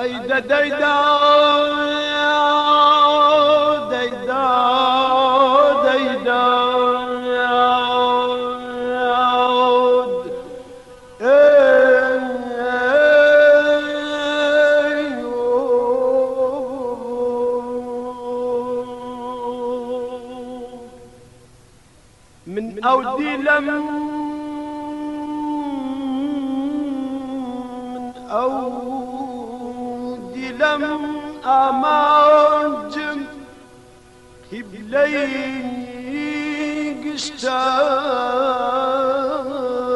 أيدا ديدا ديدا ديدا من أودي لم أودي لم أمانجم قبلي قشتان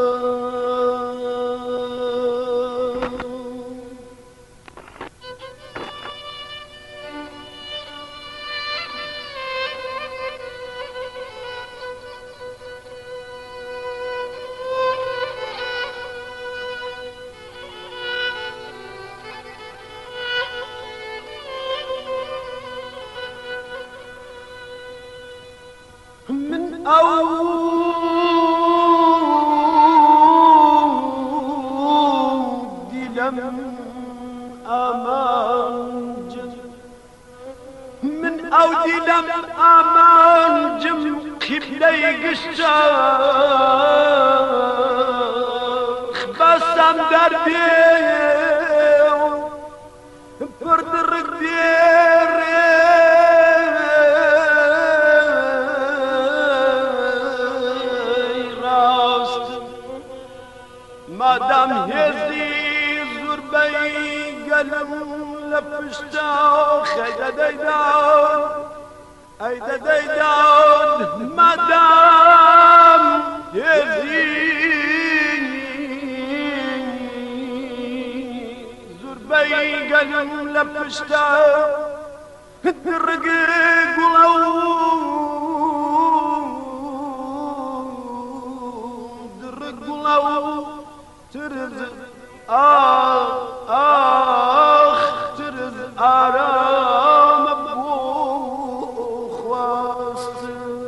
من أودي لم أمانجم من أودي لم أمانجم قبلي قشاخ بسم دربي برد الردير مادام هزي زربي قلم لفشتاخ ايدا ديدان ايدا ديدان مادام هزي زربي قلم لفشتاخ الرقيق ولو ترز ترز آرام بوخ واست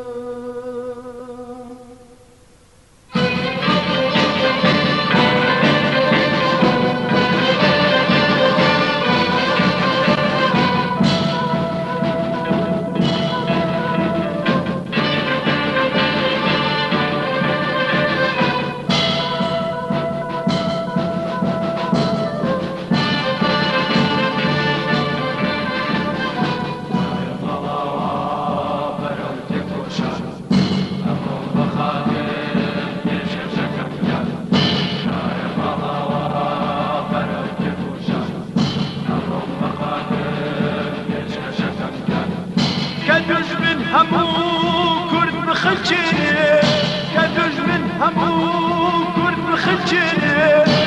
كدوش من همو كرد بخلجني كدوش من همو كرد بخلجني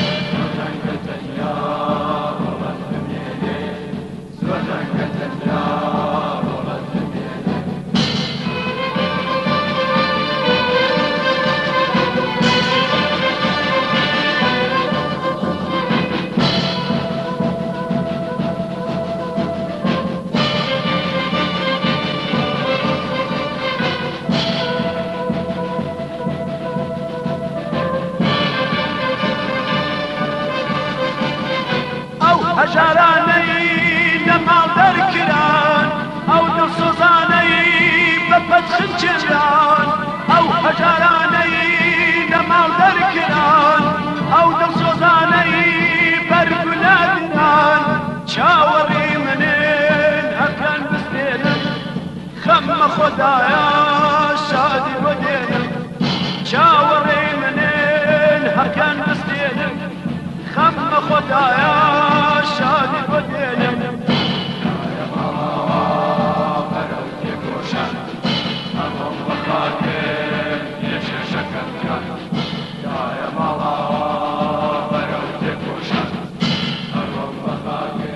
هجراني لما دركران او دلصوزاني ببد خنجران او هجراني لما دركران او دلصوزاني برقلادنان شاوري منين هكان بسنين خم خدايا شادي ودين شاوري منين هكان بسنين خم خدايا شادي ودينم يا ماما فرقتك وشان أمم بخاطر يششك الجان يا ماما فرقتك وشان أمم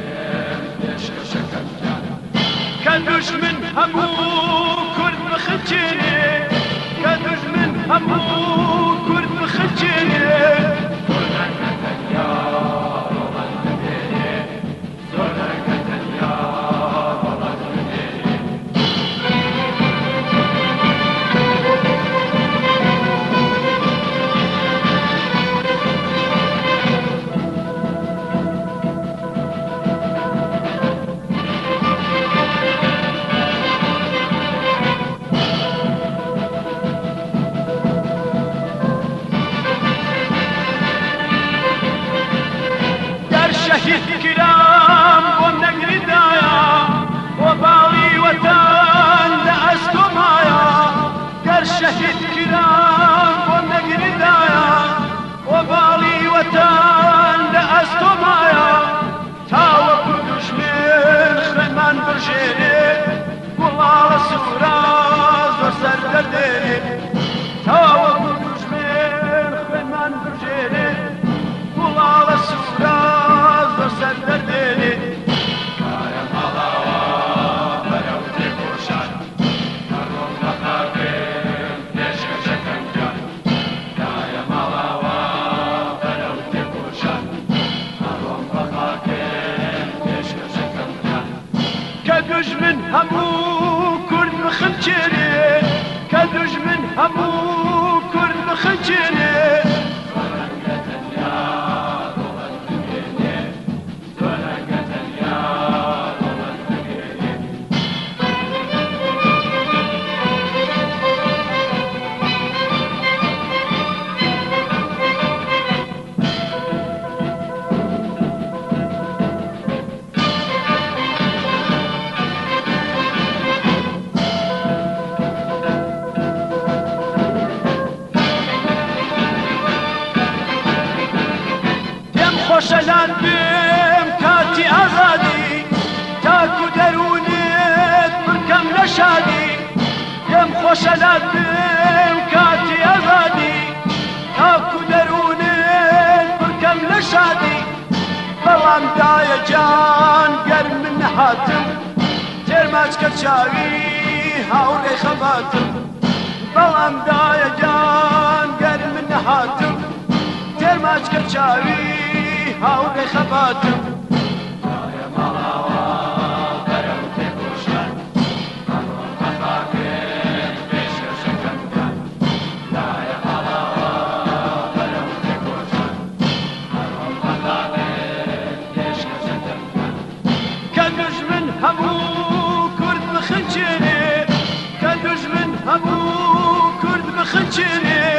بخاطر يششك الجان كدوش من همو كل مخجل همو كرد بخجني خوشلان بیم کاتی آزادی تاکو درونت برکم نشادی یم خوشلان بیم کاتی آزادی تاکو درونت برکم نشادی بلام دای جان گر من هاتم ترماج کچاوی هاوری خباتم بلام دای جان گر من هاتم ترماج کچاوی هاوری خباتم دای مالاوا برم تگوشن همون تفاکر پیش شکندن دای مالاوا برم تگوشن همون تفاکر پیش شکندن كدجمن همو كرد بخنجري كدجمن همو كرد بخنجري